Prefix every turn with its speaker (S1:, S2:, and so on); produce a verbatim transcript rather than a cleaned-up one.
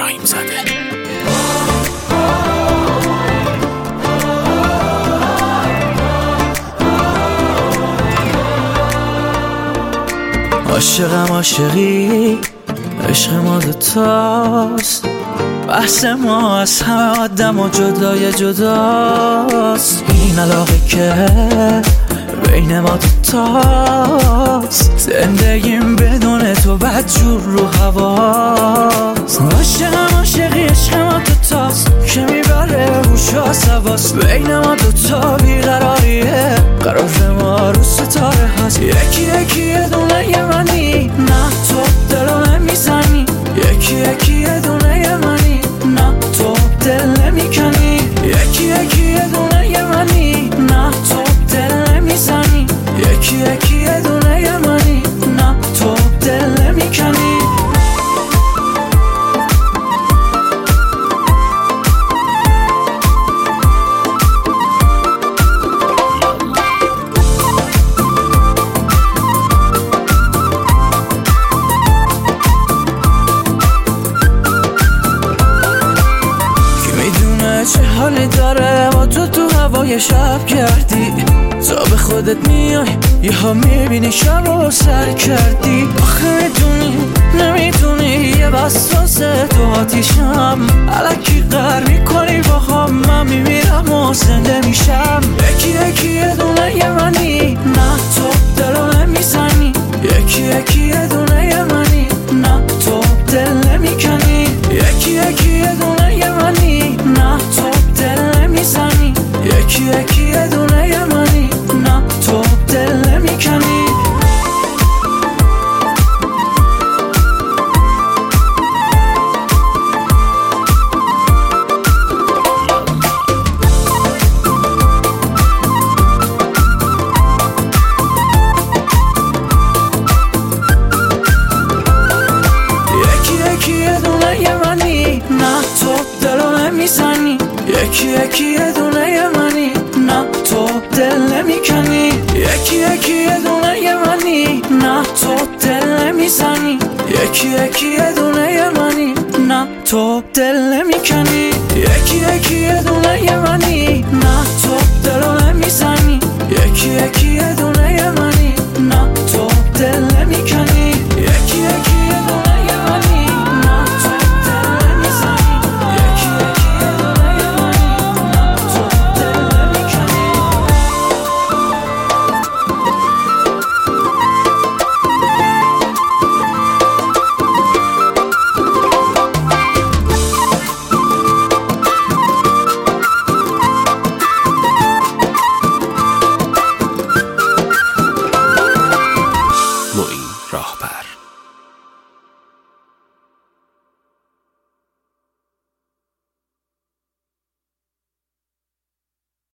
S1: ابراهیم زاده.
S2: عاشقم عاشقی عشق ما دوتاست، بحث ما از همه آدم و جدای جداست. این علاقه که بین ما دوتاست، زندگیم بدون تو بدجور رو هواست. عاشقم عاشقی عشق ما دوتاست که میبره روش و سواست. بین ما دوتا بیقراریه، قرار ما رو ستاره هست. یکی یکی یه دونه یه منی، نه تو دلو نمیزنی. یکی یکی یه دونه یه منی، نه تو دل نمیکنی. یکی یکی یه دونه یه منی، نه تو دل نمیزنی. یکی یکی یه دونه یه منی، نه تو دل نمیکنی. چه حالی داره با تو تو هوای شب کردی. تا به خودت میای یه ها میبینی شب رو سر کردی. آخه میدونی نمیدونی یه وسوسه تو آتیشم. الکی قهر میکنی با هم، من میمیرم و زنده میشم. یکی یکی یه دونه یه منی، نه تو دلو نمیزنی. یکی یکی یه دونه یه منی، نه تو دل نمیکنی. یکی یکی یه دونه یه منی، نه تو دل نمیزنی. یکی یکی یه دونه یه منی، نه تو دل نمیکنی. یکی یکی یه دونه یه منی، نه تو دل نمیکنی. یکی یکی یه دونه یه منی، نه تو دل نمیزنی. یکی یکی